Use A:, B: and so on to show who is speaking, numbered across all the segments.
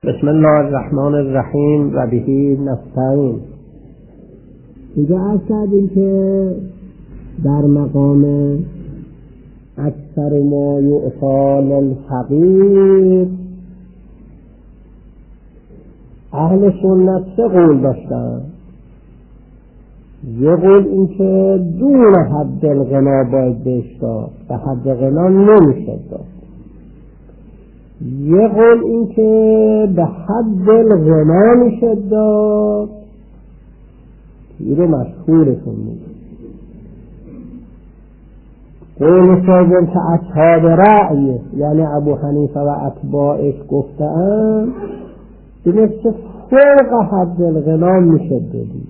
A: بسم الله الرحمن الرحیم و بهی نستعین. اینجا عرض کردیم که در مقام اکثر ما یعطی للفقیر اهل سنت سه قول داشتن. یه قول این که دون حد الغنا باید بهش داد، به حد غنا نمیشه داد. یه قول این که به حد الغنا میشه داد، این رو مشهورتون میگه. قول سوم که اصحاب رأی یعنی ابو حنیفه و اتباعش گفتن اینه که فوق حد الغنا میشه دادی.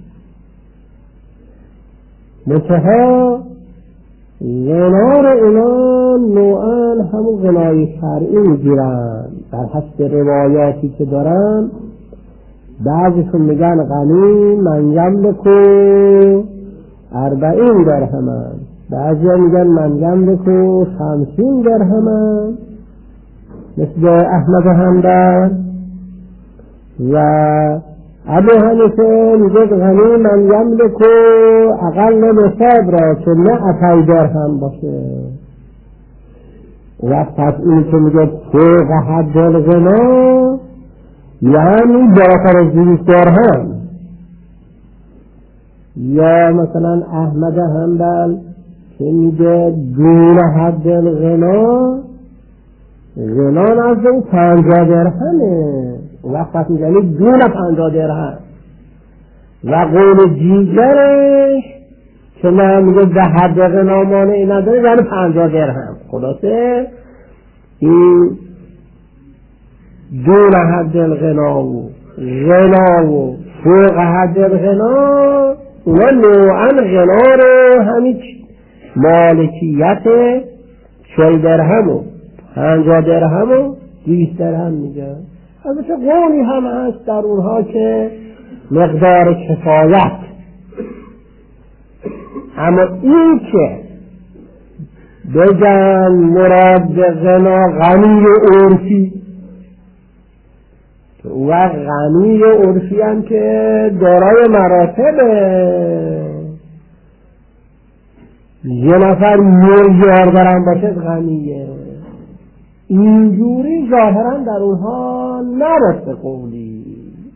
A: منتها غنا رو اونا نوعا همون غنای شرعی میگیرن در حسب روایاتی که دارن. بعضیشون میگن غنی من یملکو 40 درهم، بعضی میگن من یملکو 50 درهم مثل احمد حنبل، و ابو حنیفه میگه غنی من یملکو اقل نصاب را که نه 2 درهم باشه. وقت این که میگه فوق حد الغنا یعنی بالاتر از 200 درهم. یا مثلا احمد حنبل که میگه دون حد الغنا غنا نزد او 50 درهمه، وقت یعنی دون 50 درهم. و قول دیگرش که نه میگه به حد غنا مانعی نداره یعنی 50 درهم. خلاصه این دون حد الغنا و غنا و فوق حد الغنا اونا نوعا غنا رو همین مالکیت 40 درهم و 50 درهم و 20 درهم میگه. البته قولی هم هست در اونها که مقدار کفایت. اما این که بگن مراد به غنا غنی عرفی، و غنی عرفی هم که دارای مراتبه، یه نفر میلیارد درهم باشه غنیه، اینجوری ظاهرا در اونها نرسته قولی.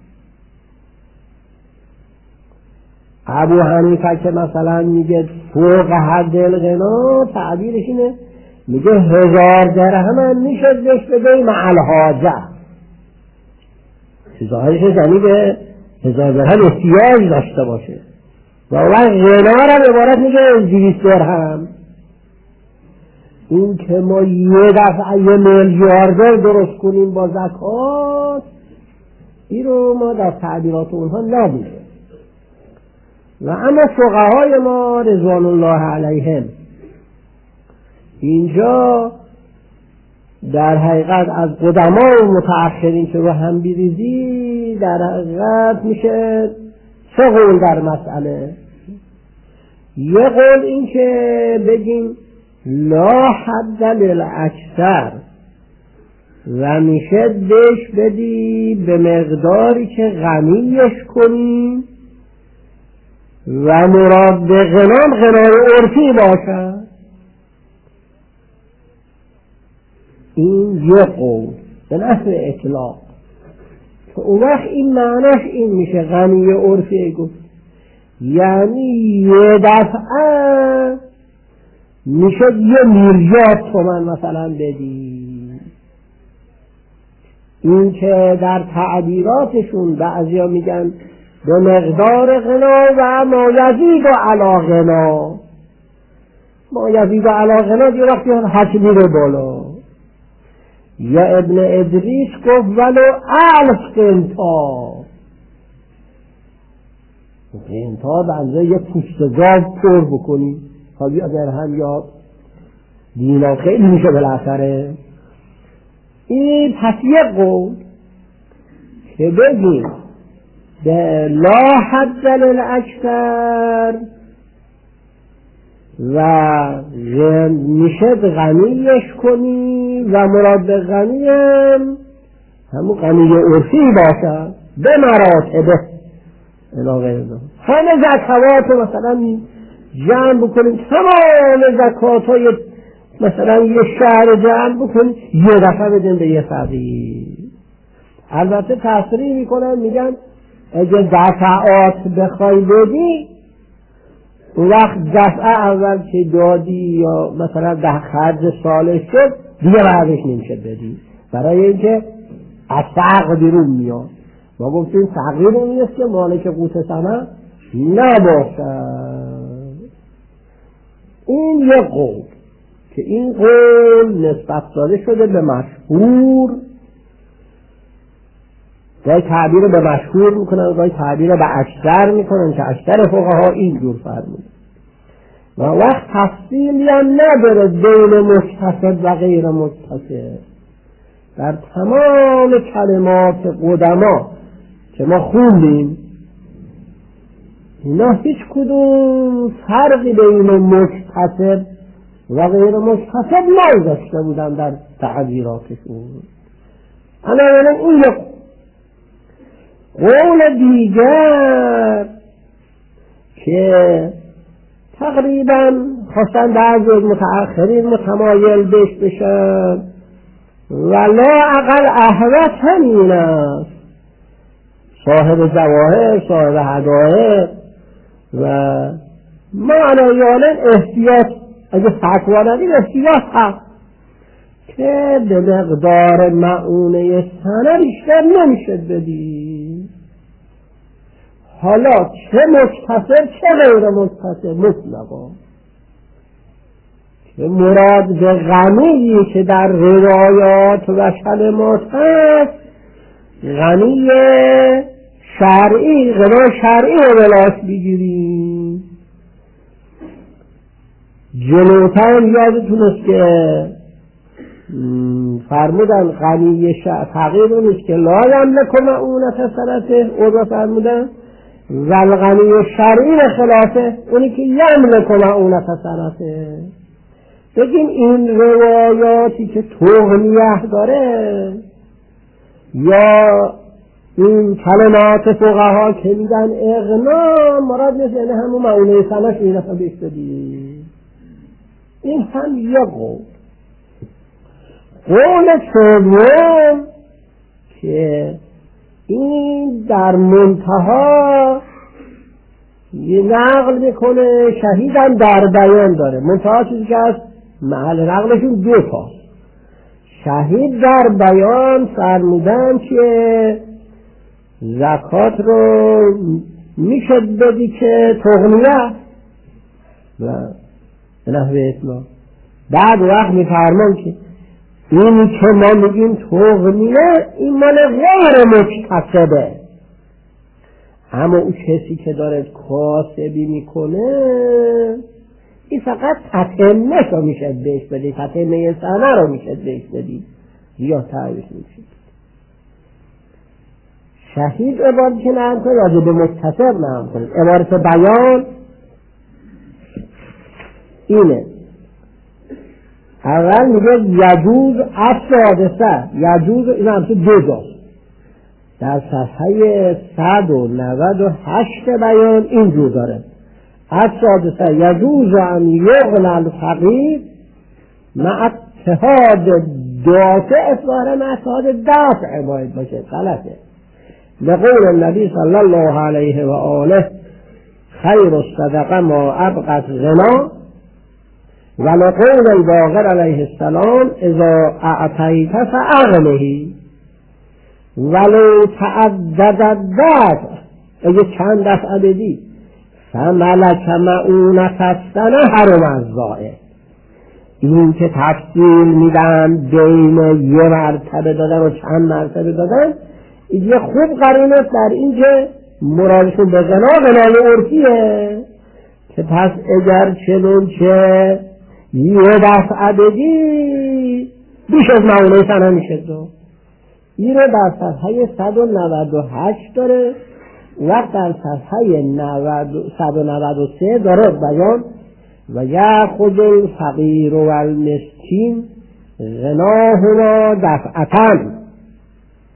A: ابو حنیفه که مثلا میگه فوق حد الغنا تعبیرش اینه، میگه 1000 درهم هم میشه بهش بده مع الحاجه. ظاهرش زنی به 1000 درهم احتیاج داشته باشه، و وقت غنا را عبارت میگه 200 درهم. این که ما یه دفعه 1 میلیارد درست کنیم با زکات، این رو ما در تعبیرات اونها ندیدیم. و اما فقهای ما رضوان الله علیهم اینجا در حقیقت از قدما و متأخرین که رو هم بیریزی در حقیقت میشه 3 قول در مسئله. یه قول این که بگیم لا حد للاکثر و میشه بهش بدی به مقداری که غنیش کنی و مراد به غنام غنای عرفی باشد. این یه قول به نحو اطلاق که اون وقت این معناش این میشه غنی عرفی گفت، یعنی یه دفعه میشه 1 میلیارد تومان مثلا بدی. این که در تعبیراتشون بعضیا میگن به مقدار غنا و ما یزید علی غنا، ما یزید علی غنا یه وقتی حد میره بالا. یا ابن ادریس گفت ولو 1000 قنطار به اندازه یه پوست گاو پر بکنی، حالی اگر هم یا دینا خیلی میشه بالاخره. این پس یه قول که بگیم به لا حد للاکثر و میشه غنیش کنی و مراد به غنیم همون غنی عرفی باشد به مراتبه علاقه دارم. همه زکوات مثلا جمع بکنیم، تمام زکات های مثلا یه شهر جمع بکنیم یه دفعه بدیم به یه فقیر. البته تصریح میکنن میگن اگه دفعات بخوای بدی اون وقت دفعه اول که دادی یا مثلا ده خرج سالش شد دیگه بعدش نمیشه بدی، برای اینکه از فقر بیرون میاد. ما گفتیم فقیر اون نیست که مالک قوت سنه نباشد. این یک قول که این قول نسبت داده شده به مشهور، گاهی تعبیر به مشهور میکنن، گاهی تعبیر به اکثر میکنن که اکثر فقها اینجور فرمودن و وقت تفصیلی هم نداره بین مجتهد و غیر مجتهد. در تمام کلمات قدما که ما خوندیم اینا هیچ کدوم فرقی بین مجتهد و غیر مجتهد نگذاشته بودن در تعبیراتشون. اما این یک قول دیگر که تقریبا خواستن بعضی از متأخرین متمایل بهش بشن و لا اقل احوت همین است، صاحب جواهر، صاحب هدایق و معنایانا احتیاط، اگه فتوا ندید احتیاط هست که به مقدار معونه سنه بیشتر نمیشه بدی. حالا چه مجتهد چه غیر مجتهد مطلقا، که مراد به غنی که در روایات و کلمات هست غنی شرعی، غنا شرعی رو بلاش بگیریم. جلوتر یادتون است که فرمودن غنی فقیر اونیست که لا یملک معونة سنته، او را فرمودن و الغنی شرعی به خلافه اونی که یملک معونة سنته. بگیم این روایاتی که تغنیه داره یا این کلمات فقها که میگن اغنا مراد نیست، یعنی همون معونه سنش این دفعه بیش بدی. این هم یه قول. قول سوم که این در منتها یه نقل میکنه، شهیدم در بیان داره، منتها چیزی که از محل نقلشون دو تا. شهید در بیان فرمودن که زکات رو میشه بدی که تغنیه و نحوه اطلاع. بعد وقت میفرمان که اینی که ما میگیم تغنیه این مال غیر مکتسبه، اما اون کسی که داره کاسبی میکنه این فقط تتمه رو میشه بهش بدی، تتمه سنه رو میشه بهش بدی یا تعریف میشه. شهید عبارت که نام کنید راجع به مکتسب نام کنید. عبارت بیان اینه، اول میگه یجوز السادسه، یجوز این همسه دو جاست در صفحه 198 بیان اینجور داره. السادسه یجوز ان یغنی الفقیر مع اتحاد دافع، اصباره مع اتحاد دافع باید باشه، غلطه. لقول النبی صلی الله علیه و آله خیر الصدقه ما ابقت غنا، و لقول الباقر علیه السلام اذا اعطیت فاغنه ولو تعدد الدفع، اگه چند دفعه بدی فملک معونة السنه حرم الزائد. این که تفصیل میدن بین یه مرتبه دادن و چند مرتبه دادن یه خوب قرینه در این که مرادشون به غنای عرفیه، که پس اگر چنانچه یه دفعه بدی بیش از معونه سنه میشه دو. این رو در صفحه 198 داره، وقت در صفحه 193 داره بیان و یأخذ الفقیر والمسکین غناهما دفعتن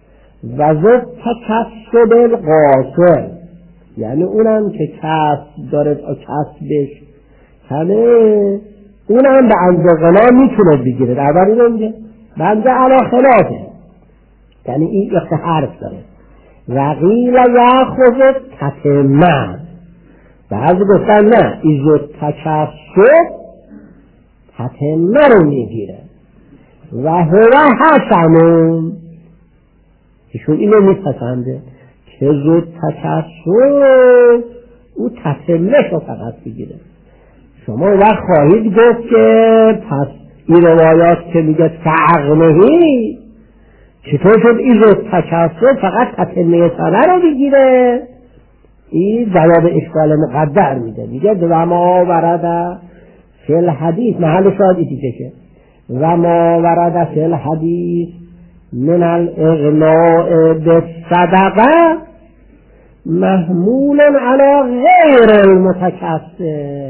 A: و ذات تکسب القاصر، یعنی اونم که کسب داره، کسبش همه اونم به اندازه غنا میتونه بگیره. در واقع اینو میگه بنده علا خلافه، یعنی این یک حرف داره. وقیل یاخذ تتمه، بعضی گفتن نه ایزو تکسب تتمه رو میگیره. و هو حسنون، ایشون اینو میپسنده که زود تکسب او تتمه رو فقط بگیره. شما وقت خواهید گفت که پس این روایات که میگه فعقنهی چطور شد ایزو تکسب فقط تتمه سنه رو بگیره؟ این جواب اشکال مقدر میده. میگه و ما ورده فی الحدیث، محل شاید ایتی که و ما ورده فی الحدیث من الاغناء بالصدقه محمول علی غیر المتکسب.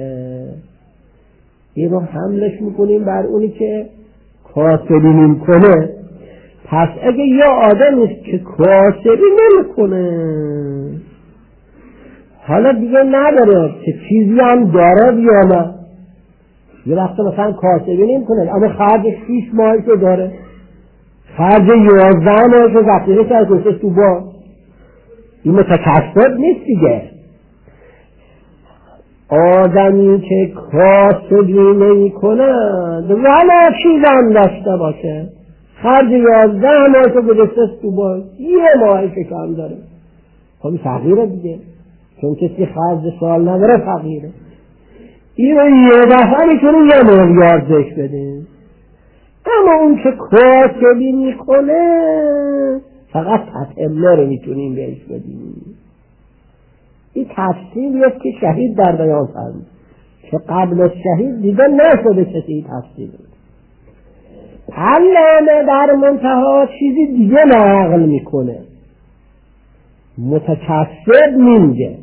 A: این رو حملش میکنیم بر اونی که کاسبی نمیکنه. پس اگه یه آدمیست که کاسبی نمیکنه، حالا دیگه نداره که چیزی هم داره یا نه، یه وقت مثلا کاسبی نمیکنه اما خرج 6 ماهشو داره، خرج 11 ماهشو ذخیره کرده تو باز، این متکسب نیست دیگه. آدمی که کاسبی نمی کند ولی چیز هم داشته باشه، خرج 11 ماهشو گذاشته تو باز، 1 ماهشو کم داره، خب فقیره دیگه، چون کسی خرج سال نداره فقیره. این رو یه دفعه میتونه 1 میلیارد بهش بده. اما اون که کاسبی میکنه فقط تتمه رو میتونیم بهش بدیم. این تفصیلیه که شهید در بیان فرمود که قبل از شهید دیگه نشده کسی این تفصیل. علامه در منتها چیزی دیگه نقل میکنه، متکسب نمیگه.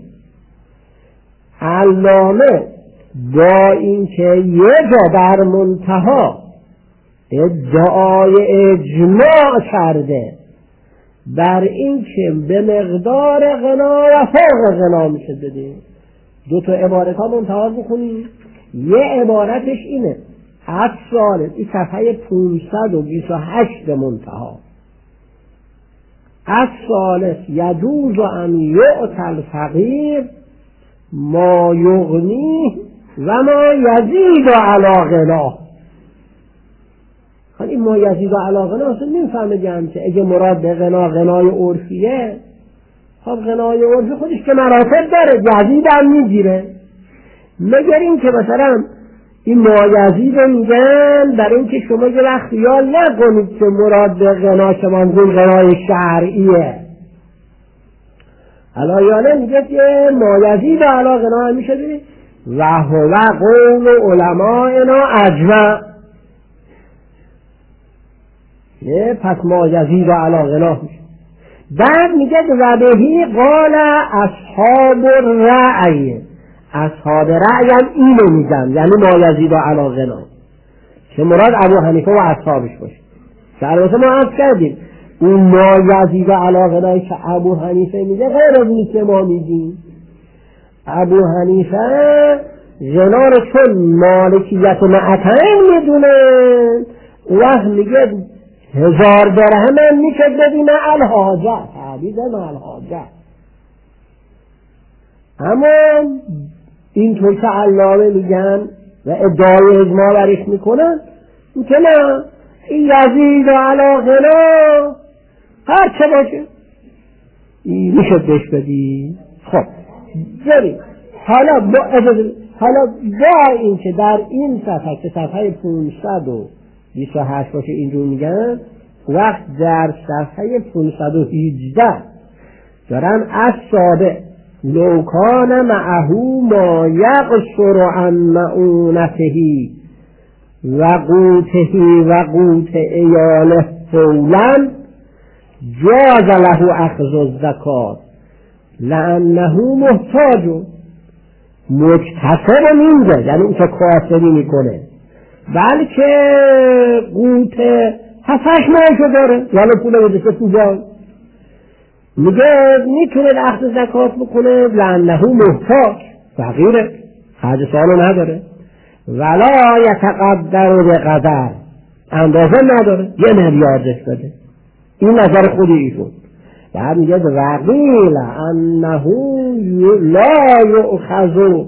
A: علامه با اینکه یه جا در منتها ادعای اجماع کرده بر این که به مقدار غنا و فوق غنا میشه بده، 2 تا عبارت ها منتها بکنیم. یه عبارتش اینه از سال این صفحه 528 منتها، از سالس یجوز ان یعطی الفقیر ما یغنیه و ما یزید علی غناه. این ما یزید علی غناه اصلا نمیفهمه که اگه مراد به غنای عرفیه، خب غنای عرفی خودش که مراتب داره، یزید هم میگیره. مگر این که مثلا این مایزید رو میگن برای اینکه شما یه وقت خیال نکنید که مراد به غنا که منظور غنای شرعیه. علایانه میگه که مایزید علی غنا میشه بید و هو قول علمائنا اجمع. پس مایزید علی غنا میشه. بعد میگه و بهی قال اصحاب الرأی، اصحاب رأی هم اینو میگن، یعنی مایزید علی غنا که مراد ابو حنیفه و اصحابش باشه. که البته ما عرض کردیم اون مایزید علی غنایی که ابو حنیفه میگه غیر از اینی که ما میگیم. ابو حنیفه غنا رو چون مالکیت معتین میدونه، وقت میگه 1000 درهم هم میشه بدین الحاجه، تعبید الحاجه. اما اینطور که علامه میگن و ادعای اجماع برش میکنن این که نه، این یزید علی غنا هر چه باشه این میشه بهش بدی. خب بریم حالا با این که در این صفحه که صفحه 528 باشه اینجور میگن، وقت در صفحه 518 دارن از سابق لوکان معهو ما یقصر عن معونته و قوته و قوت ایاله فولا جاز له اخذ الزکات لانه محتاج. مکتسب نمیده یعنی اون که کاسبی میکنه، بلکه قوت 7-8 ماهشو داره، یعنی پول بده تو باز میگه میتونه اخذ زکات بکنه لانه محتاج فقیره، خرج سالو نداره، ولا یتقدر بقدر، اندازه نداره، 1 میلیارد داده. این نظر خودی ایشون. بعد میگه وقیل انه لا یؤخذ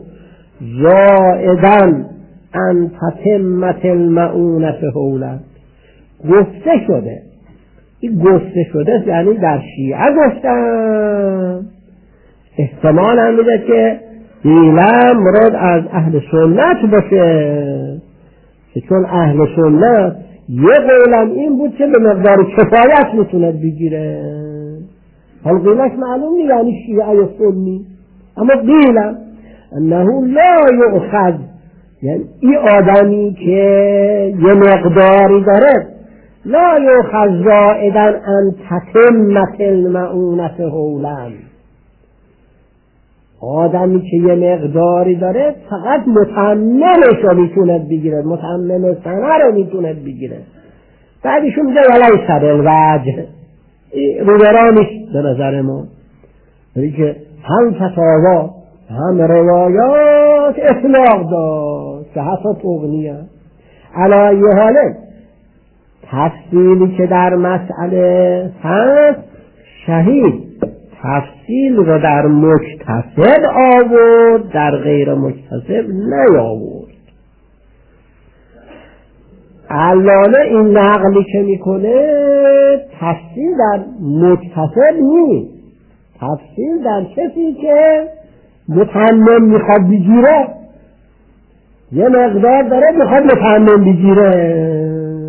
A: زائدا ان تتمت المعونة حولا. گفته شده، این گفته شده یعنی در شیعه گفتن، احتمال هم میده که دیلم مراد از اهل سنت باشه، که چون اهل سنت یه قولم این بود که به مقدار کفایت میتونه بگیره. حال قیلش معلوم نیست یعنی شیعه یا سنی، اما قیلم انه لا یؤخذ، یعنی این آدمی که یه مقداری داره، لا یؤخذ زائدا ان تتمت المعونة حولا، آدمی که یه مقداری داره فقط متممش رو میتونه بگیره، متمم سنه رو میتونه بگیره. بعدشون میگه ولی بالوجه، روبرانش به نظر ما یعنی که هم فتاوا هم روایات اطلاق داشت که حتی تغنیه. علی حاله تفصیلی که در مسئله هست شهید تفصیل رو در مجتهد آورد، در غیر مجتهد نیاورد. علامه این نقلی که میکنه تفصیل در مجتهد نیست، تفصیل در کسی که متمم میخواد بگیره، یه مقدار داره میخواد متمم بگیره.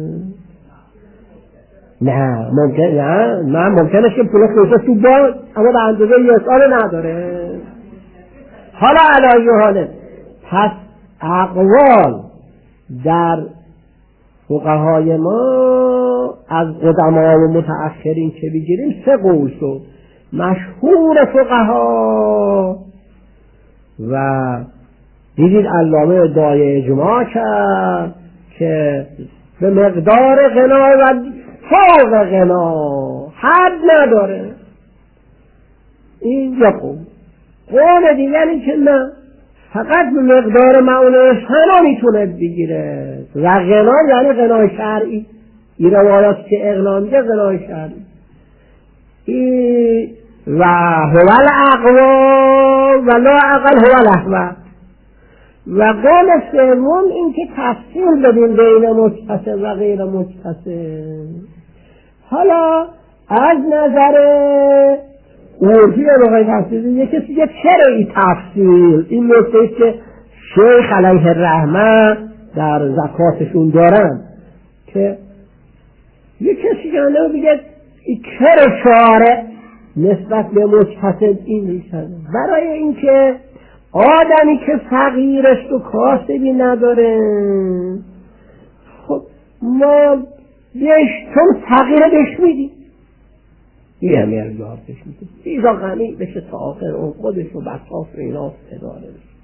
A: نه ممکنه که پول خیصه تو باز اما به اندازه یه سال نداره. حالا علایه حاله پس اقوال در فقهای ما از قدما و متأخرین که بگیریم 3 قول شد. مشهور فقها و دیدید علامه دایه اجماع کرد که به مقدار غنا و فوق غنا حد نداره. این یک قول دیگری که نه، فقط به مقدار معونه فنا میتونه بگیره و غنا یعنی غنای شرعی. این روایات که اغنا میگه غنای شرعی. و هو الاقوا و لا اقل هو الاحوط. و قول سوم این که تفصیل بدین بین مجتهد و غیر مجتهد. حالا از نظر عرفی بخواید تفصیل یه کسی که چرا این تفصیل، این نکته که شیخ علیه الرحمه در زکاتشون دارن که یه کسی که بگه چرا شارع نسبت به مجتهد این میشه، برای اینکه آدمی که فقیرست و کاسبی نداره، خب ما چون فقیره بهش میدیم 1 میلیارد بهش میدیم، ایزا غنی بشه تا آخر اون خودش و بساف اینا اداره بشه.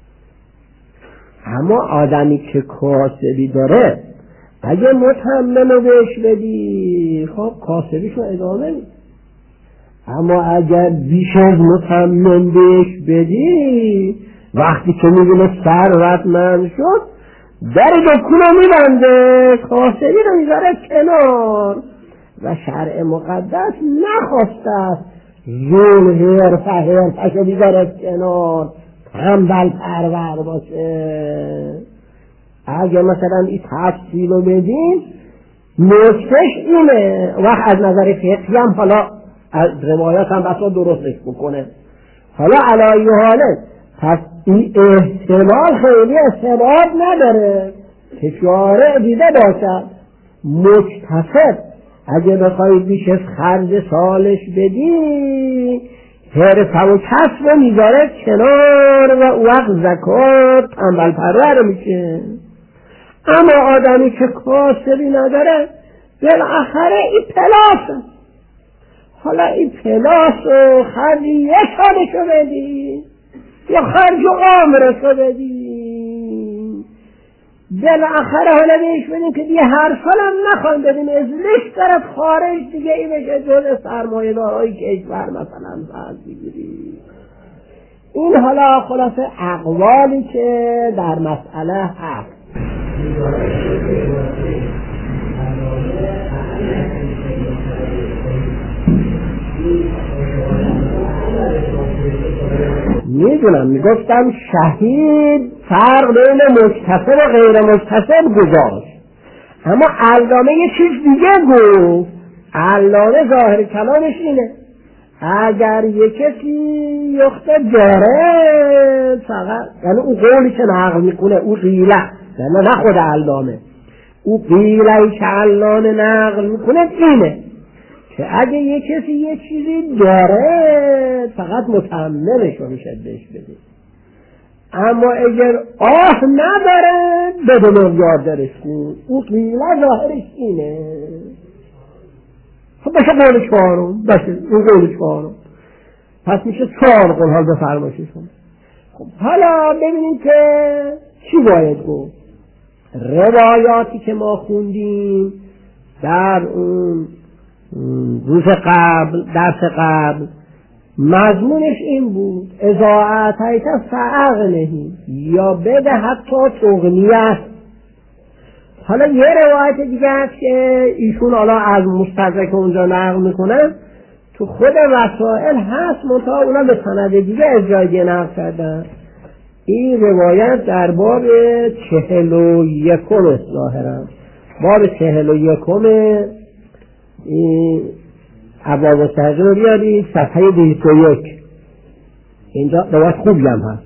A: اما آدمی که کاسبی داره اگه متمم بهش بدی خب کاسبیشو ادامه میده، اما اگر بیش از متمم بهش بدی وقتی که میبینه ثروتمند شد در دکونو میبنده، کاسبی رو میذاره کنار. و شرع مقدس نخواسته است زول حرفشو میذاره کنار، تنبل پرور باشه. اگه مثلا این تفصیل رو بدیم نکتهش اینه، وقت از نظر فقهی هم حالا از روایات هم بسا درستش بکنه. حالا علایه حاله پس این احتمال خیلی استبعاد نداره که شارع دیده باشد مجتهد اگه بخواید بیش از خرج سالش بدی حرفه و کسب رو میذاره کنار و وقت زکات تنبل پرور میشه. اما آدمی که کاسبی نداره بالاخره این پلاسه. حالا این پلاس و خرج 1 سالشو بدی یا خرج عمرشو بدی بالاخره حالا بهش بدیم که دیگه هر سالم نخواهیم بدیم ازلش طرف خارج دیگه این بشه جز سرمایه دارهای کشور مثلا فرض بگیری. این حالا خلاصه اقوالی که در مسئله هست. میدونم میگفتم شهید فرق بین مکتسب و غیر مکتسب گذاشت، اما علامه یه چیز دیگه گفت. علامه ظاهر کلامش اینه اگر یک کسی یخته جاره فقط، یعنی اون قولی که نقل میکنه او قیله، یعنی نه خود علامه، او قیلهی که علامه نقل میکنه اینه که اگه یک کسی یه چیزی داره فقط متممش رو میشه بهش بده، اما اگر نداره بدون یاددارش کن. او قیله ظاهرش اینه. خب بشه قول چهارم، بشه اون قول چهارم، پس میشه 4 قول. حال بفرمایشتون. خب حالا ببینیم که چی باید گفت. روایاتی که ما خوندیم در اون روز قبل، درس قبل، مضمونش این بود اذا اتیت فاغنه، یا بده حتی تغنیت. حالا یه روایت دیگه هست که ایشون حالا از مستدرک اونجا نقل میکنن، تو خود وسائل هست منتها اونا به سند دیگه از جای دیگه نقل کردن. این روایت در باب 41 ظاهرا باب 41 این ابواب التحقیق رو بیارید صفحه 21. اینجا روایت خوبی هم هست.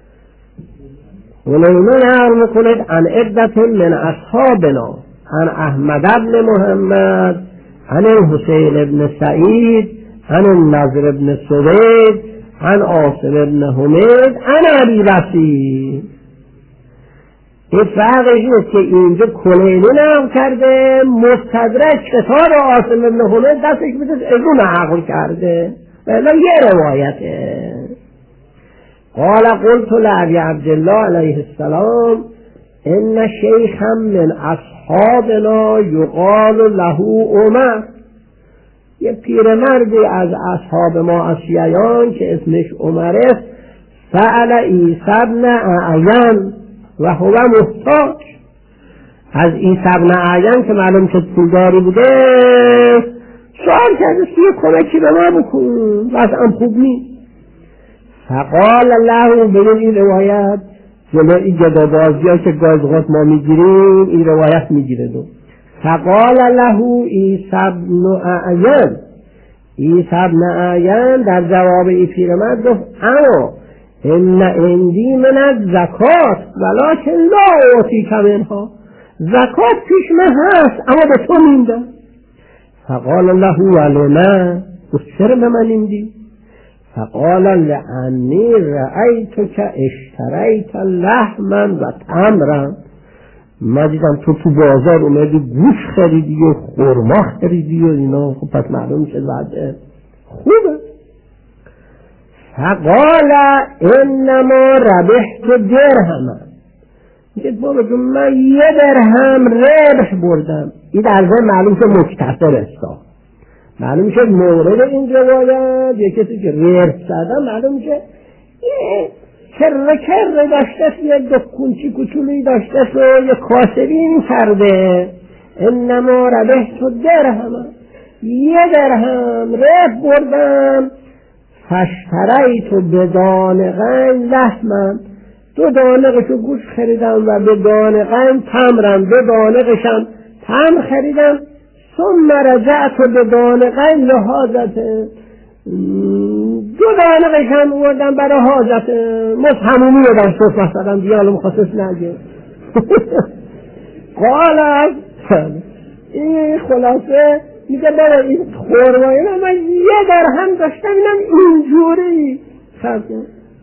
A: ولاینا نقل میکنید عن عدت من اصحابنا عن احمد بن محمد عن الحسین بن سعید عن النضر بن سوید عن عاصم بن حمید عن ابی بصیر. این فرقش اینه که اینجا کلینی نقل کرده، مستدرک کتاب عاصم بن حمید دستش بودست از اون نقل کرده، ولی یه روایته. قال قلت لأبي عبد الله علیه السلام ان شیخا من اصحابنا یقال له عمر. یه پیرمردی از اصحاب ما اشیعیان که اسمش عمر است، سأل عیسی بن اعین و هو محتاج. از عیسی بن اعین که معلوم شد پولداری بوده سوال کرده که یه کمکی به ما بکن، وضعم خوب نیست. فقال له، ببین این روایت جلو این گدابازی ها که گازغات ما میگیریم این روایت میگیره دو. فقال له عیسی بن اعین، عیسی بن اعین در جواب این پیرمرد گفت اما ان عندی من الزکات ولکن لا اعطیک منها، زکات پیش من هست اما به تو میدم. فقال له ولما، گفت چرا به من میدی؟ فقال لانی رأیتک اشتریت لحما و تمرا، من دیدم تو بازار اومدی گوش خریدی و خرما خریدی و اینا، خب پس معلوم میشه وضع خوبه. فقال انما ربحت درهما، میگه بابا جون من 1 درهم ربح بردم. این در ذهن معلوم که مکتسب است. معلوم شد مورد این روایت یه کسی که ریرس زدن معلوم میشه یه کره داشته، یه دکونچی کچولی داشته و یه کاسبی میکرده. انما ربحت درهم، 1 درهم ربح بردم. فاشتریت بدانقین لحما، 2 دانقشو گوش خریدم و به دانقین تمرم، 2 دانقشم تمر خریدم. ثم رجعت بدانقین لحاجته، 2 دانقشم بردم برای حاجت مش همومی رو در صف مثلا دیالو مخصص نگه. قال این خلاصه میگه برای این خورمایی من 1 درهم داشتم اینم اینجوری خرده.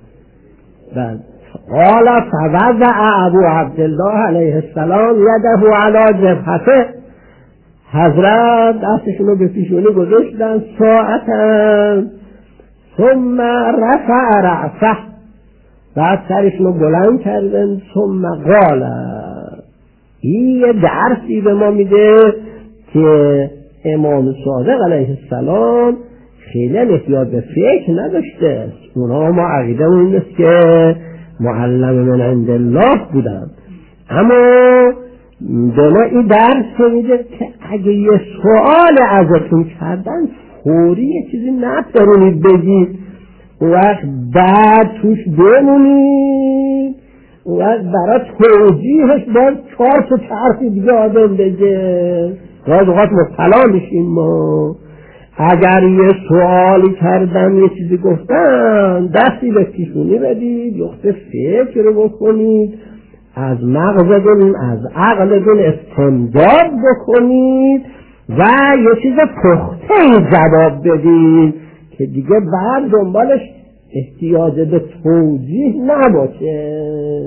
A: قال فوضع ابو عبدالله علیه السلام یده علی جبهته، حضرت دستشون رو به پیشونی گذاشتن ساعتاً. ثم رفع رأسه، بعد سرشون رو بلند کردن. ثم قال، این یه درسی به ما میده که امام صادق علیه السلام خیلی احتیاط به فکر نداشته. اونا ما عقیده این است که معلم من عند الله بودن، اما به ما این درس میده که اگه یه سوال ازتون کردن فوری یه چیزی نپرونید بگید، وقت بعد توش بمونید، وقت برای توجیهش باید 4 تا حرف دیگه آدم بگه. باید اوقات مبتلا میشیم ما. اگر یه سوالی کردن یه چیزی گفتن دستی به پیشونی بدید، یخته فکر رو بکنید، از مغزتون از عقلتون استمداد بکنید و یه چیز پخته جواب بدید که دیگه بعد دنبالش احتیاج به توجیه نباشه.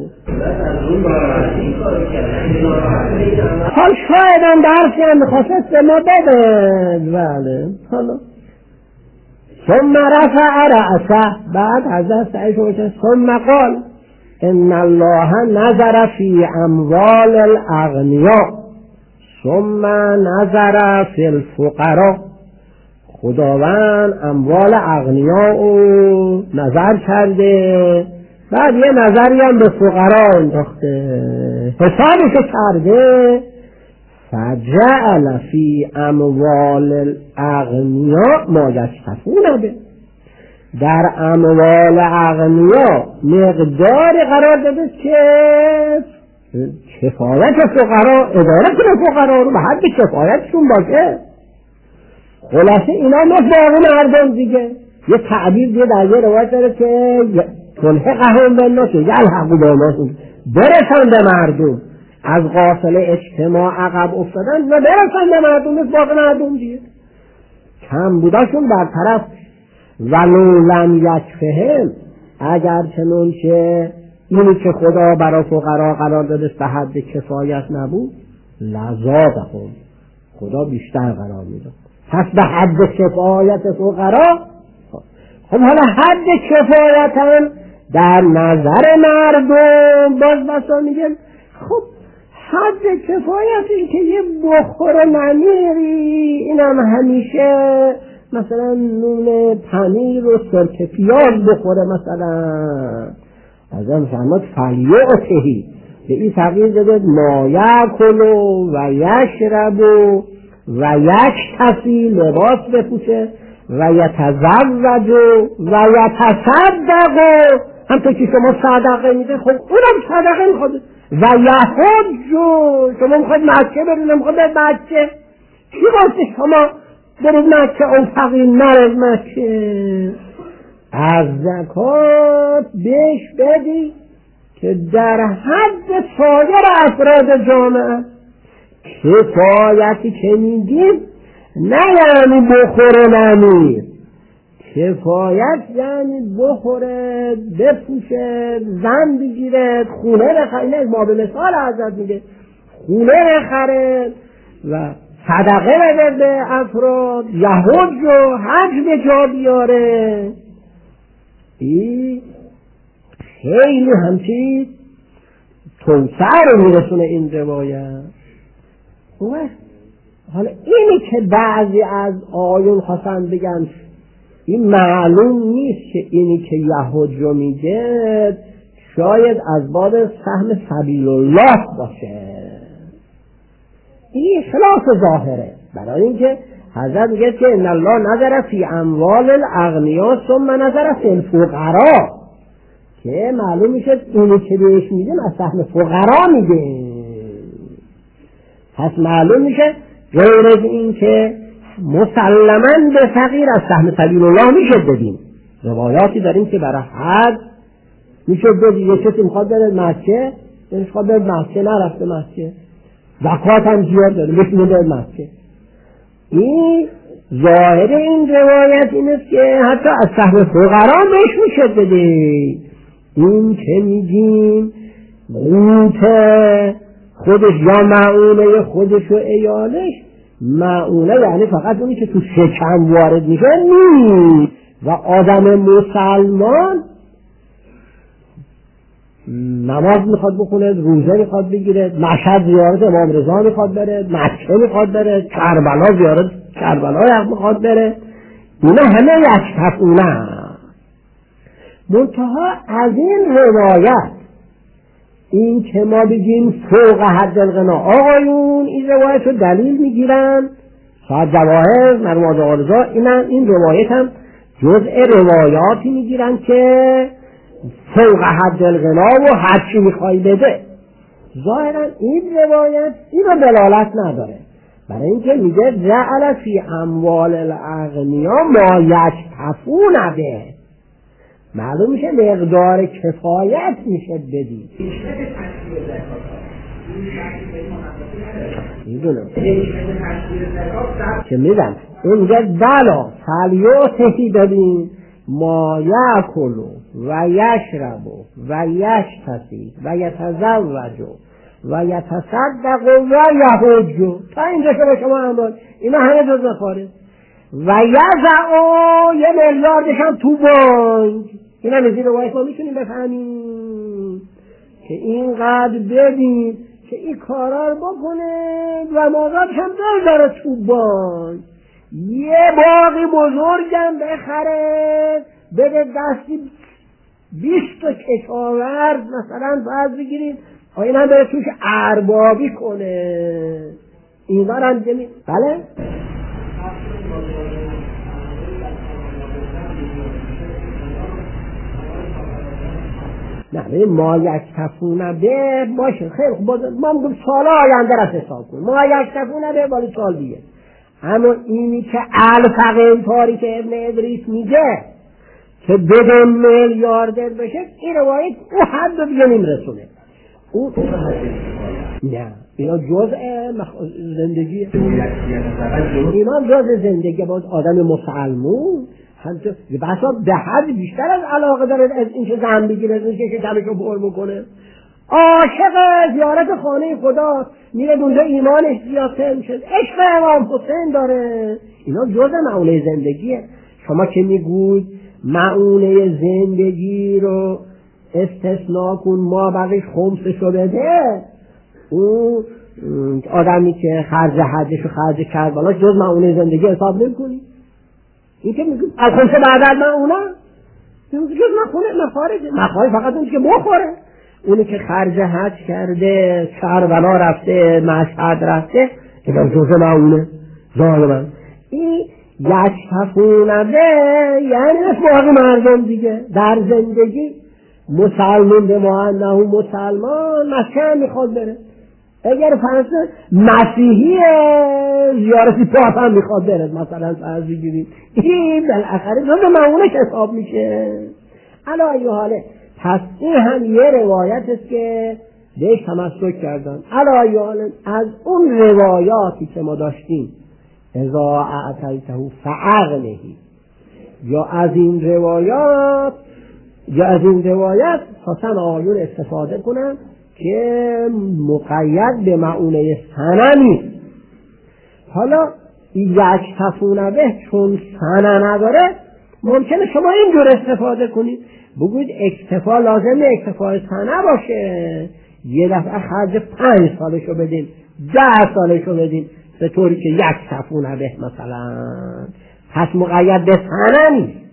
A: حال شاید هم درسی هم میخواست به ما بده. بله حالا ثم رفع رأسه، بعد حضرت سعید شما ثم قال ان الله نظر فی اموال الاغنیاء ثم نظر فی الفقراء. خداوند اموال اغنیاء رو نظر کرده، بعد یه نظری هم به فقرا انداخته، حسابش کرده. فجعل فی اموال الاغنیاء ما یشتفون به، در اموال اغنیاء مقداری قرار داده که کفایت فقرا، اداره کنه فقرا رو به حد کفایتشون باشه. خلاصه اینا مثل باقی مردم دیگه. یه تعبیر دیگه در یه روایت داره که تلحقهم بالناس یلحقوا بالناس، برسن به مردم، از قافله اجتماع عقب افتادن و برسن به مردم مثل باقی مردم دیگه. کم بوداشون برطرف. ولو لم یکفهم، اگر چنون که اینی که خدا برای فقرا قرار داده به حد کفایت نبود، لزادهم، خدا بیشتر قرار میداد. پس به حد کفایت فقرا. خب حالا حد کفایت هم در نظر مردم باز بسا میگن خب حد کفایت این که یه بخور نمیری، اینم همیشه مثلا نون پنیر و سرکه پیاز بخوره، مثلا از هم فرماد فلیعتهی، به این تغییر داده ما یاکلو و یشربو و یکتفی، لباس بپوشه، و یتزوجو و یتصدقو، همطور که شما صدقه میده خب اونم صدقه میخواد، و یحجو، شما میخواد مکه برید، نمیخواد برید مکه، چی واسه شما برید مکه اون فقیر نرد مکه؟ از زکات بیش بدی که در حد سایر افراد جامعه. کفایتی که میگیم نه یعنی بخوره نمیر، کفایت یعنی بخوره، بپوشه، زن بگیره، خونه بخره، ما به مثال حضرت میگه خونه بخره و صدقه بده به افراد، یحج و حج به جا بیاره. این خیلی همچی توسعه رو میرسونه این روایت. حالا اینی که بعضی از آیون خواستن بگن این معلوم نیست که اینی که یحج رو میگه شاید از باب سهم سبیل الله باشه، این خلاف ظاهره. برای اینکه حضرت میگه که ان الله نظر فی اموال الاغنیاء ثم نظر فی الفقراء، که معلوم میشه اینی که بهش میگه از سهم فقرا میگه. پس معلوم میشه غیر از این که مسلماً به فقیر از سهم سبیل الله میشه بدیم. روایاتی داریم که برای حد میشه بدیم. یه کسی میخواد بره مکه، یعنی میخواد بره مکه، نرفته مکه، زکات هم زیاد داره، میشه بره مکه. این ظاهر این روایت این است که حتی از سهم فقرا بهش میشه بدیم. این که میگیم قوت خودش یا معونه خودش و ایالش، معونه یعنی فقط اونی که تو شکم وارد میشه نیست. و آدم مسلمان نماز میخواد بخونه، روزه میخواد بگیره، مشهد زیارت امام رضا میخواد بره، مکه میخواد بره، کربلا زیارت کربلا میخواد بره. اینا همه یکتفونه. منتها از این روایت این که ما بگیم فوق حد الغنا، آقایون این روایت رو دلیل میگیرن، شاید جواهر مرموز آرزا این روایت هم جزء روایاتی میگیرن که فوق حد الغنا و هرچی میخوای بده. ظاهرا این روایت این رو دلالت نداره، برای اینکه میگه جعل فی اموال الاغنیا ما یکتفون به، معلوم میشه مقدار کفایت میشه بدی. میدونم که میدن اینجا بلا فلیوتهی ببین ما یاکلو و یشربو و یشتسی و یتزوجو و یتصدق و یحجو. تا اینجا که با شما امران اینا همه جز خارج. و یزعو 1 میلیاردش هم تو بانک. اینا از این روایت ما میتونیم بفهمیم که اینقدر بدین که این کارا رو بکنه و مازادش هم داره تو بانک. یه باقی بزرگم بخره بده دستی 20 تا کشاورز مثلا باید بگیرید این هم بره توش اربابی کنه. این بار هم جمعی بله؟ نه ما یکتفونه به باشه خیلی خوب ما میگم سال آینده را حساب کن. ما یکتفونه به بالا سال دیگه. اما اینی که الفقه تاری که ابن ادریس میگه که 2 میلیاردر بشه این روایت او حد رو دیگه نمیرسونه. او نه اینا جزء زندگی اینا جزء زندگی باز آدم مسلمون بسا به حد بیشتر از علاقه داره از این که زن بگیره از این که کمشو پر بکنه. عاشق زیارت خانه خدا میره اونجا ایمانش زیاده میشه، عشق امام حسین داره. اینا جزء معونه زندگیه. شما که میگوید معونه زندگی رو استثناء کن ما بقیش خمسشو بده، اون آدمی که خرج حجش و خرج کربلاش جز معونه زندگی حساب نمی‌کنی. این که میگه الخمسه بعد از معونه جز مخارج فقط اون که بخوره. اونی که خرج حج کرده، کربلا رفته، مشهد رفته، اینا جز معونه ظالما. این یکتفونه به یعنی مثل باقی مردم دیگه در زندگی. مسلمان به ما انه مسلمان مسکن میخواد بره، اگر فرض مسیحی زیارتی پاپ هم میخواد بره مثلا فرض بگیریم، این بالاخره جز معونش حساب میشه. علا ای حاله پس این هم یه روایت است که بهش تمسک کردن. علا ای حاله از اون روایاتی که ما داشتیم اذا اعطیته فاغنهی، یا از این روایات خواستن آیون استفاده کنن که مقید به معونه سنه نیست. حالا یکتفونه به چون سنه نداره ممکنه شما اینجور استفاده کنید، بگوید اکتفا لازم اکتفای سنه باشه، یه دفعه خرج 5 سالشو بدین 10 سالشو بدین به طوری که یکتفونه به مثلا، پس مقید به سنه نیست.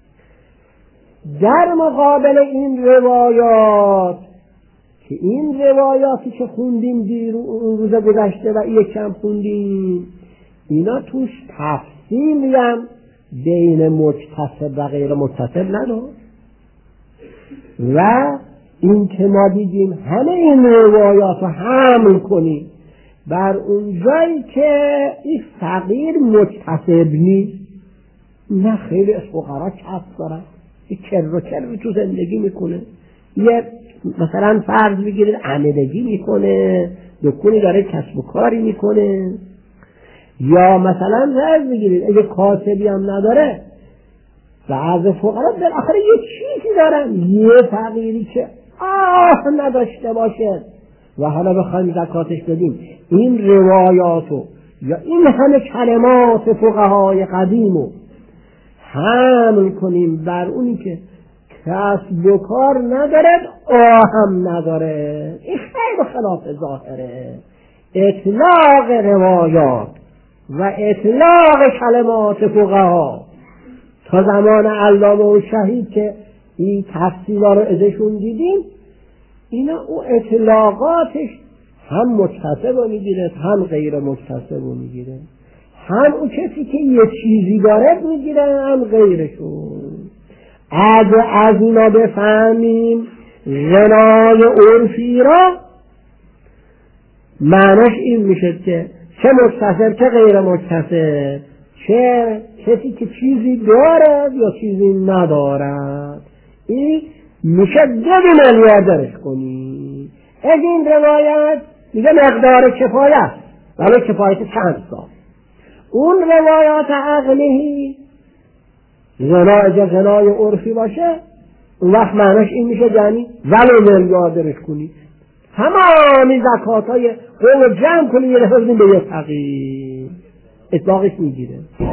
A: در مقابل این روایات که این روایاتی که خوندیم اون روز گذشته و یکم خوندیم، اینا توش تفصیلی هم بین متصل و غیر متصل نداره. و این که ما دیدیم همه این روایات رو حمل کنیم بر اون جایی که این فقیر متصب نیست، نه خیلی از فقرا کسب دارن، یه کر تو زندگی میکنه، یه مثلا فرض بگیرید عمدگی میکنه، دکونی داره کسب و کاری میکنه، یا مثلا فرض بگیرید اگه کاسبی هم نداره، بعض فقرا بالاخره یه چیزی دارن، یه فقیری که نداشته باشه و حالا بخوایم زکاتش بدیم. این روایاتو یا این همه کلمات فقهای قدیمو حمل کنیم بر اونی که کسب و کار ندارد، هم نداره. این خیلی خلاف ظاهره. اطلاق روایات و اطلاق کلمات فقها تا زمان علامه و شهید که این تفصیلا رو ازشون دیدیم، اینا او اطلاقاتش هم متصب رو میگیره هم غیر متصب رو میگیره، هم اون کسی که یه چیزی داره میگیره هم غیرشون. اگه از اینا بفهمیم غنای عرفی را، معناش این میشه که چه متصب چه غیر متصب، چه کسی که چیزی دارد یا چیزی ندارد، این میشه 2 میلیاردرش کنی. از این روایت میگه مقدار کفایت، ولی کفایت چند سال. اون روایات عقلی غنای عرفی باشه، اون وقت معناش این میشه یعنی ولی میلیاردرش کنی، تمامی زکاتای قوم جمع کنی یه دفعه بدین به یه فقیر، اطلاقش میگیره.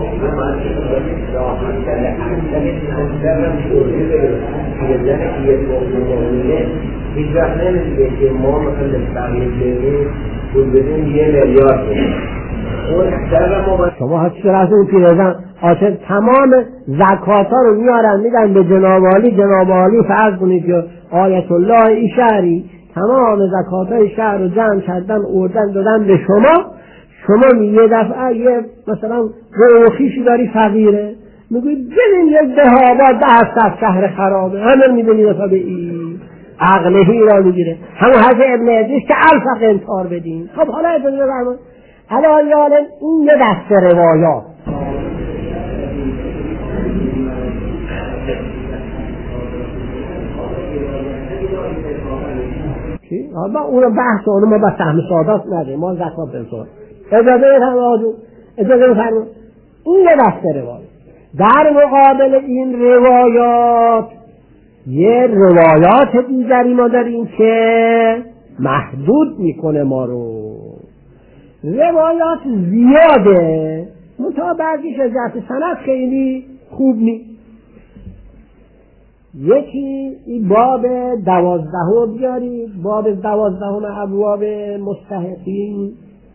B: هیچ وقت نمیگه که ما مثلا فقیر بدیم پول بدیم 1 میلیارد بدیم.
A: شما حتی رسول پیرزن آشد تمام زکاتا رو میارن میدن به جناب عالی فرض کنید که آیت الله ای شهری تمام زکاتای شهر رو جمع کردن اوردن دادن به شما یه دفعه یه مثلا روخیشی داری فقیره، میگوید ببین یک دهابا 10 شهر خرابه، همه میدونی دفعه به این عقلهی را میگیره. همون حضرت ابن ادریس که الفق انتار بدین. خب حالا ادریس برمون حالا این یه دست روایات. چی؟ ما اونو بحث اونو ما با سهم سادات نداریم، ما زکات بنصار اجازه بفرمون این یه دست روایات. در مقابل این روایات یه روایات دیگری ما داریم که محدود میکنه ما رو. روایات زیاده، منتها بعضیش از جهت سند خیلی خوب نیست. یکی این باب 12 بیارید، باب 12 ابواب مستحقین.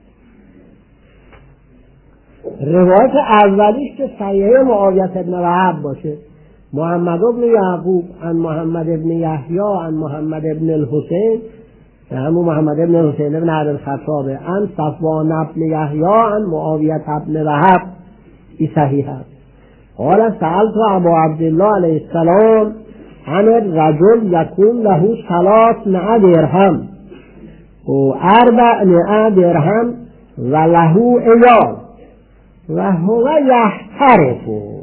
A: روایت اولیش که صحیح معاویه بن وهب باشه، محمد بن یعقوب عن محمد بن یحیی عن محمد بن الحسین، همون محمد بن الحسین بن عبد الخطاب عن صفوان بن یحیی عن معاویه بن وهب، این صحیح است. قال سألت ابو عبدالله علیه السلام عن الرجل یکون له 300 درهم و 400 درهم و له عیال و هو یحترف.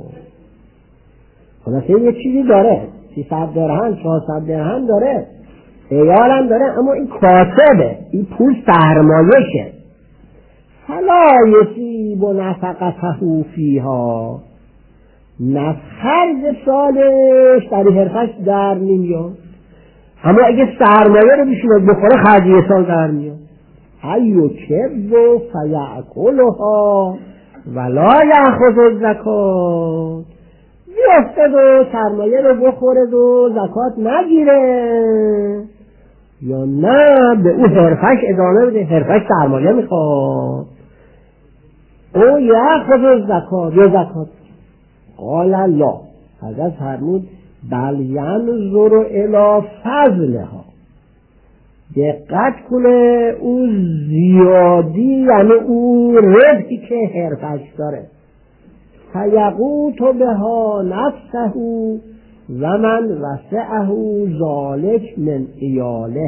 A: خلاصه یه چیزی داره، 300 درهم 400 درهم داره، عیالم داره، اما این کاسبه، این پول سرمایشه. فلا یصیب نفقته فیها، نه خرج سالش در حرفش در نمیاد، اما اگه سرمایه رو بشونه بخوره خرج یه سال در میاد. ایو کبو فیعکلها ولا یأخذ الزکات، بیفته و سرمایه رو بخوره و زکات نگیره، یا نه به اون حرفش ادامه بده، حرفش سرمایه میخواد، او یأخذ الزکات یا زکات. قال لا، حضرت فرمود بل ینظر الی فضلها، دقت کنه اون زیادی یعنی اون ربحی که حرفش داره، فیقوت بها نفسه و من وسعه ذلک من عیاله.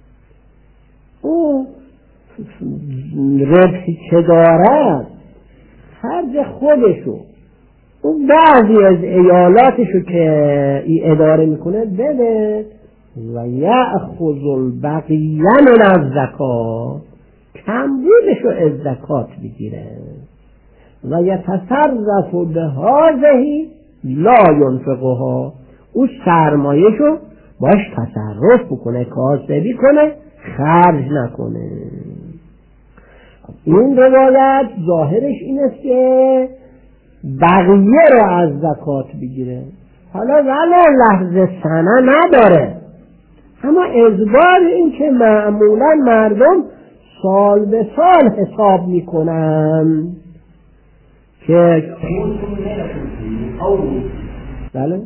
A: اون ربحی که دارد خرج خودشو، اون بعضی از عیالاتشو که ای اداره میکنه بده، و یأخذ البقیه من الزکات، کمبودشو از زکات بگیره، و یتصرف بهذه لا ینفقها، او سرمایهشو باش تصرف بکنه، کاسبی کنه، خرج نکنه. این روایت ظاهرش این است که بقیه رو از زکات بگیره، حالا ولو لفظ سنه نداره، اما اجبار این که معمولا مردم سال به سال حساب میکنن که بله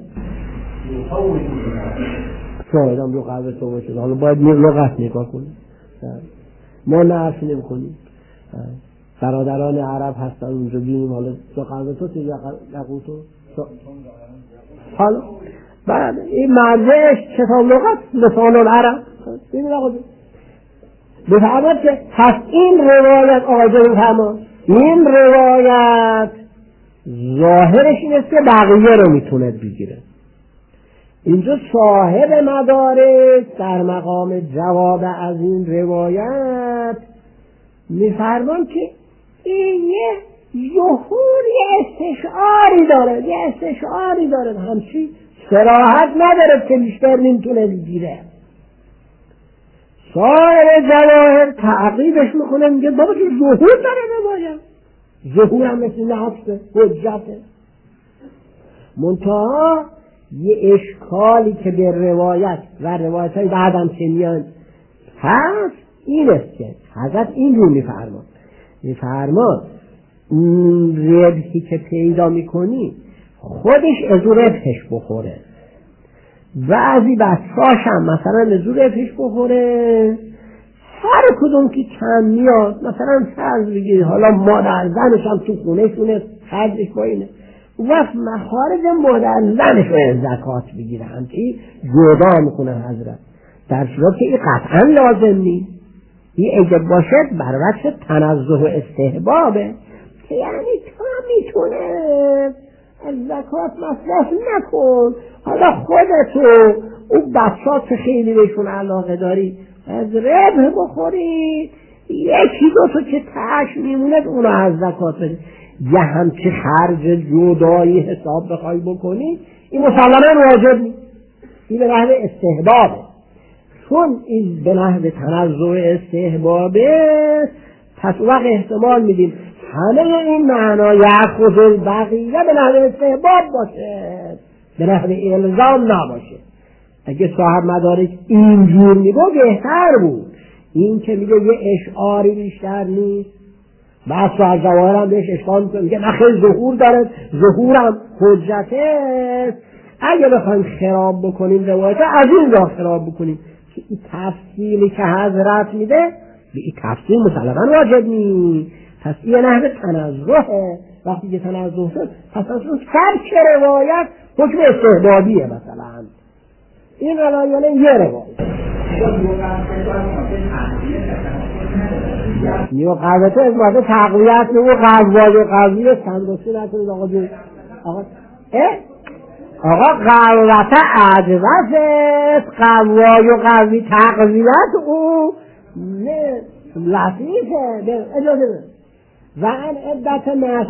A: شایدم رو قلب تو باشه، حالا باید لغت نگاه کنیم، ما نعرف نمی کنیم. برادران عرب هستن اونجا بینیم، حالا تو قلب تو یا قلب تو حالا بعد این مرجعش کتاب لغت لسان العرب ببین آقا بفرماد که پس این روایت آقا بفرماد این روایت ظاهرش این است که بقیه رو میتونه بگیره. اینجا صاحب مدارک در مقام جواب از این روایت میفرمان که این یه ظهور یه استشعاری داره همچی صراحت نداره که بیشتر نمیتونه بگیره. سایر جواهر تعقیبش میکنه میگه بابا که ظهور داره روایت، ظهور هم مثل نفسه حجته. منتها یه اشکالی که به روایت و روایت های بعدم که میان هست این است که حضرت اینجور میفرمان ربحی که پیدا میکنی خودش از ربحش بخوره، بعضی بساش هم مثلا از ربحش بخوره، هر کدوم که کم میاد مثلا فرض بگیری حالا مادر زنش هم تو خونه شونه خرجش باینه وقت مخارج مادر زنش رو زکات بگیره همچی جدا میکنه حضرت، در صورت که این قطعا لازم نیست. این اگه باشد بر وجه تنزه و استحبابه که یعنی تو میتونه از زکات مصرف نکن، حالا خودتو اون بچه‌ها که خیلی بهشون علاقه داری از ربح بخوری، یکی دو تا که تاش میمونه اونو از زکات بده. یه همچه خرج جدایی حساب بخوای بکنی این مسلماً واجب نیست، این به نحو استحبابه. چون این به نحو تنزع استحبابه پس وقت احتمال میدیم همه این معنای یأخذ البقیه به نحو استحباب باشه، به نحو الزام نباشه. اگه صاحب مدارک اینجور میگو بهتر بود. این که میگه یه اشعاری بیشتر نیست، بعد صاحب جواهر هم بهش اشکال میگه نخیل ظهور داره، ظهورم حجته. اگه بخوایم خراب بکنیم روایت از این راه خراب بکنیم که این تفصیلی که حضرت میده به این تفصیل مسلماً واجب نیست، پس این نحو تنزهه. وقتی که تنزه شد پس اصلا ترک روایت حکم استحبابیه. مثلا این علایانه یه روایت نیو قوته از ماده تقویت نیو قوای قویه سندوسی نکنید آقا جون. آقا قوته عجوز است، قوای و قوی تقویت او لطیفه. اجازه ده و ان عدت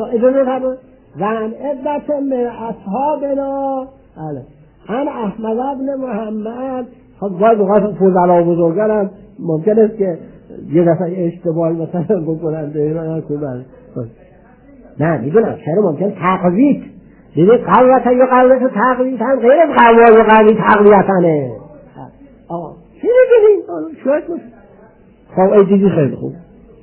A: من اصحابنا ان احمد ابن محمد. خب باید اوقات فضلا بزرگان هم ممکن است که یه دفعه اشتباه مثلا بکنن نه میدونم چرا ممکن تقویت دیدی قویت یا قویت تقویت هم غیر از قوای و قوی تقویتنه. آقا چی میگیدی؟ شاید باشه. خب ای دیدی خیلی خوب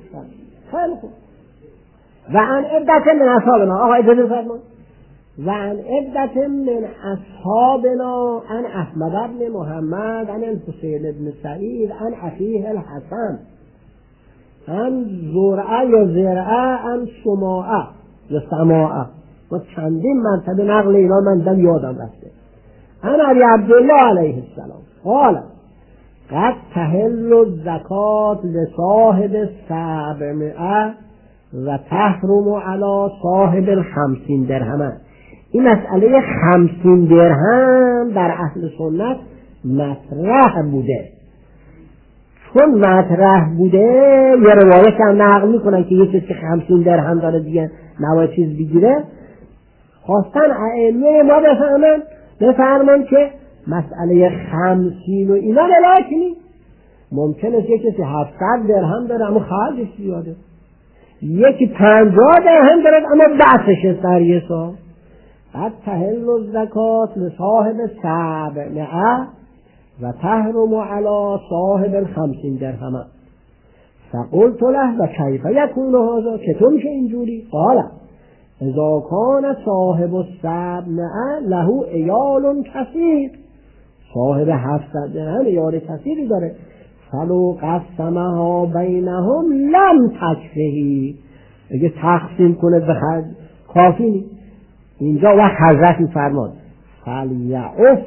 A: و ان عدت من اصحابنا. آقا اجازه فرمان و ان عدت من اصحابنا ان احمد ابن محمد ان حسین ابن سعید ان اخیه الحسن ان زرعه یا زرعه ان سماعه یا سماعه. ما چندین مرتبه نقل اینا من دم یادم رفته. ان علی عبدالله علیه السلام قال قد تحل الزکات لصاحب 700 و تحرم علی صاحب 50 درهم. این مسئله 50 درهم در اهل سنت مطرح بوده. چون مطرح بوده یه روایت هم نقل میکنن که یه کسی که 50 درهم داره دیگه نباید چیز بگیره. خواستن ائمه ما بفرمان که مسئله 50 و اینا ملاک نیست. ممکن است یه کسی 700 درهم داره اما خرجش زیاده، یکی 50 درهم داره اما بحثش است در یه سال، قد تحل الزکات لصاحب 700 و تحرم علی صاحب 50 درهم. فقلت له و کیف یکون هذا، چطور میشه اینجوری؟ قال اذا کان صاحب 700 له عیال کثیر، صاحب 700 درهم عیال کثیری داره، فلو قسمها بینهم لم تکفه، اگه تقسیم کنه به خرج کافی نیست. اینجا وقت حضرت میفرماد فلیعف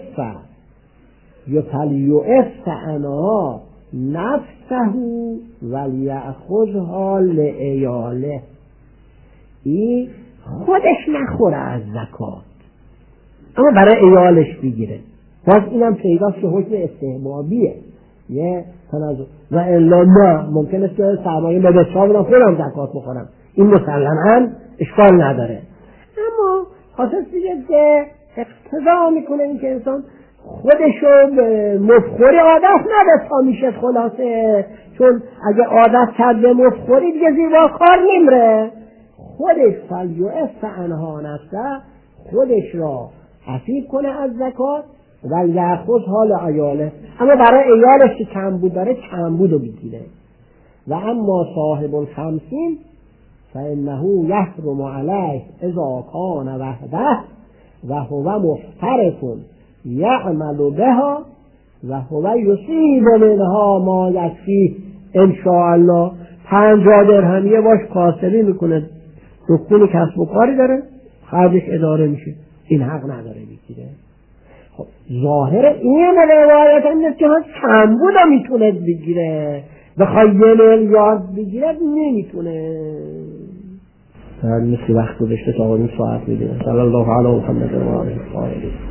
A: یا فلیعف عنها نفسه ولیأخذها لعیاله، این خودش نخوره از زکات اما برای عیالش بگیره. باز اینم پیداست که حکم استحبابیه، یه تنازع و الا نه ممکنه که سرمایه به حساب خودم زکات بخورم، این مسلماً اشکال نداره. اما خاصه دیگه که اقتضا میکنه این که انسان خودشو به مفخوری عادت نده تا میشه، خلاصه چون اگه عادت کرد به مفخوری دیگه زیبا کار نمیره. خودش فلیعف عنها نفسه، خودش را عفیف کنه از زکات و یأخذ حال عیاله، اما برای عیالش که کمبود داره کمبودو بگیره. و اما صاحب 50 فإنه یحرم علیه اذا کان وحده و هو محترف یعمل بها و هو یصیب منها ما یکفی ان شاء الله. 50 درهمیه باش کاسبی میکنه، دکون کسب و کاری داره، خرجش اداره میشه، این حق نداره بگیره. خب ظاهر این روایت هم که کمبود هم میتونه بگیره، بخوای 1 میلیارد بگیره نمیتونه. مثل وقت گذشته تا این ساعت میدونه. صلی الله علیه و محمد و آله الطاهرین.